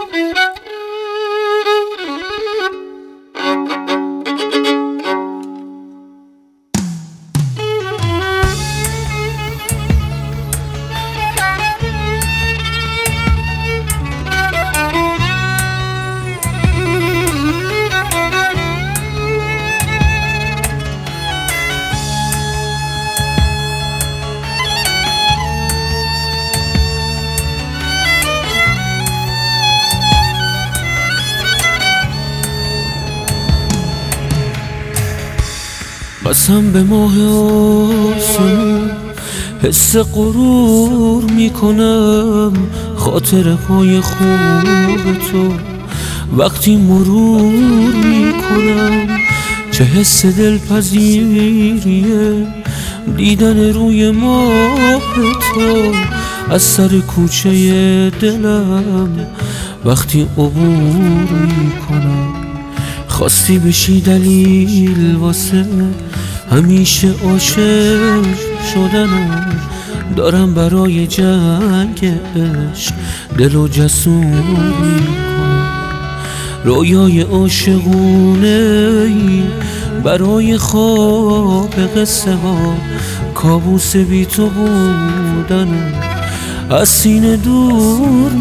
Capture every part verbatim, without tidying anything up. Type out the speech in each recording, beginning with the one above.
قسم به ماه آسمون حس غرور میکنم، خاطره های خوب تو وقتی مرور میکنم. چه حس دلپذیریه دیدن روی ماه تو از سر کوچه دلم وقتی عبور میکنم. خواستی بشی دلیل واسه همیشه عاشق شدنم، دارم برای جنگ عشق دل و جسور میکنم. رویای عاشقونه برای خواب قصه ها، کابوس بی تو بودنم از سینه دور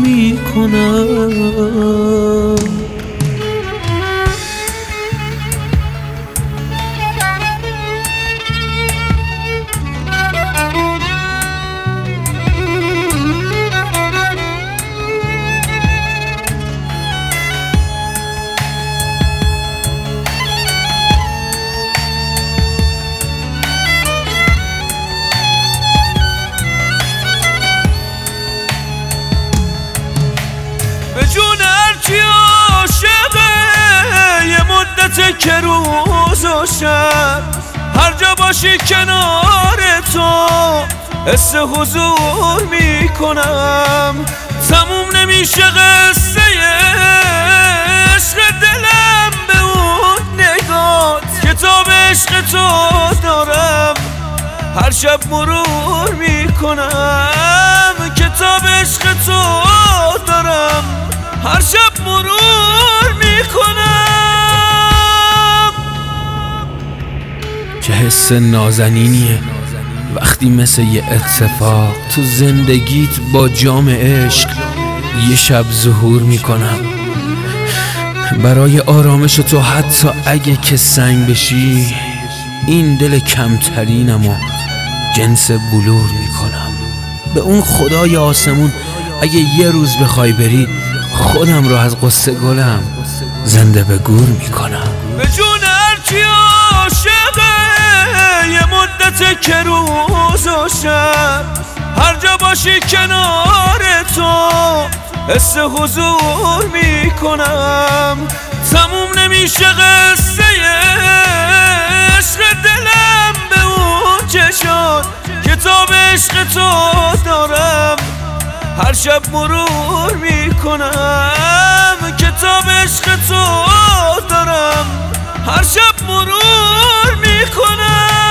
میکنم. جون هرچی عاشقه یه مدت که روز و شب هر جا باشی کنار تو حس حضور میکنم. تموم نمیشه قصه عشق دلم به اون نگات، کتاب عشق تو دارم هر شب مرور میکنم. کتاب عشق تو دارم هر شب مرور میکنم. چه حس نازنینیه وقتی مثل یه اتفاق تو زندگیت با جام عشق یه شب ظهور میکنم. برای آرامش تو حتی اگه که سنگ بشی این دل کمترینمو جنس بلور میکنم. به اون خدای آسمون اگه یه روز بخوای بری خودم رو از قصه گلم زنده به گور میکنم. به جون هرچی عاشقه یه مدت که روز و شب هر جا باشی کنار تو حس حضور میکنم. تموم نمیشه قصه عشق دلم به اون چشات، کتاب عشق تو دارم هر شب مرور میکنم. کتاب عشق تو دارم هر شب مرور میکنم.